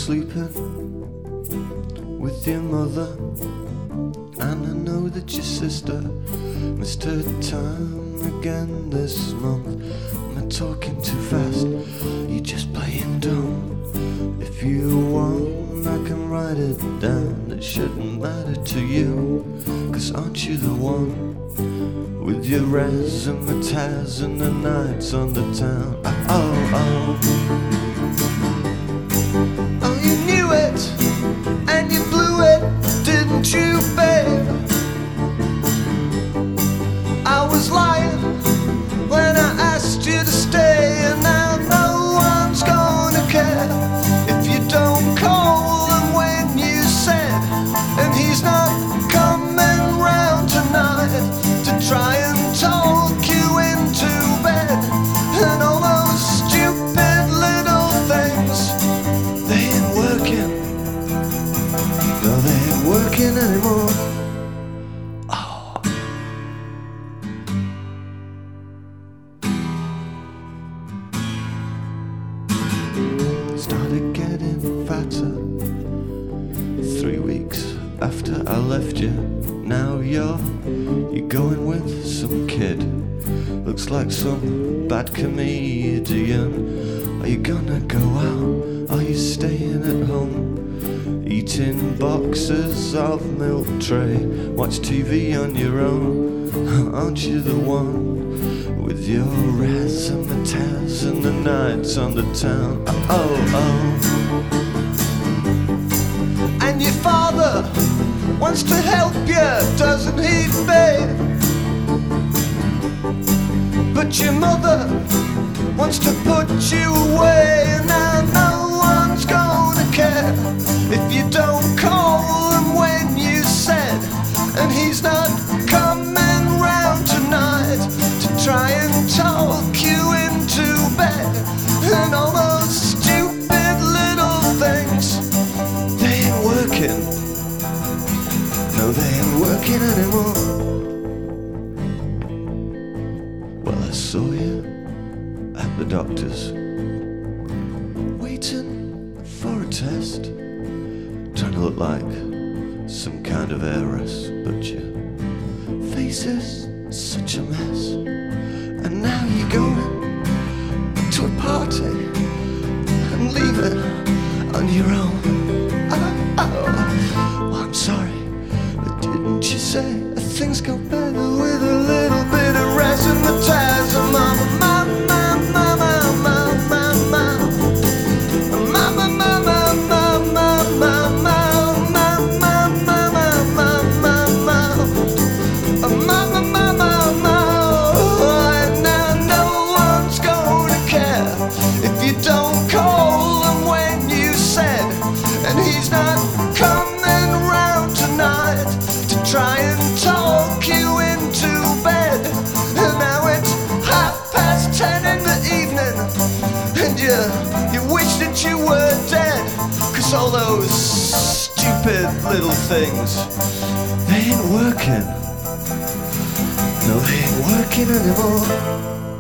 sleeping with your mother, and I know that your sister missed her time again this month. Am I talking too fast? You just playing dumb. If you want, I can write it down. It shouldn't matter to you, 'cause aren't you the one with your razzmatazz and the nights on the town? Oh, oh. Oh, you knew it, and you blew it, didn't you, babe? I was lying when I asked you to stay, and now no one's gonna care if you don't call him when you said. And he's not coming round tonight to try and talk you into bed. And all those stupid little things, they ain't working. No, they ain't working anymore. Started getting fatter 3 weeks after I left you. Now you're going with some kid. Looks like some bad comedian. Are you gonna go out? Are you staying at home? Eating boxes of milk tray. Watch TV on your own. Aren't you the one with your razzmatazz and the nights on the town? Oh, oh. And your father wants to help you, doesn't he, babe? But your mother wants to put you away. Now no one's gonna care if you don't call him when you said. And he's not coming round tonight to try and talk you into bed. And all those stupid little things, they ain't working. No, they ain't working anymore. Well, I saw you at the doctor's, waiting for a test, trying to look like some kind of heiress, but your face is such a mess. And now you're going to a party and leave it on your own. Oh, I'm sorry, but didn't you say things go better with a little bit of razzmatazz? Mama, mama, mama, mama, mama, mama, mama, mama, he's not coming round tonight to try and talk you into bed. And now it's 10:30 in the evening, and you wish that you were dead. 'Cause all those stupid little things, they ain't working. No, they ain't working anymore.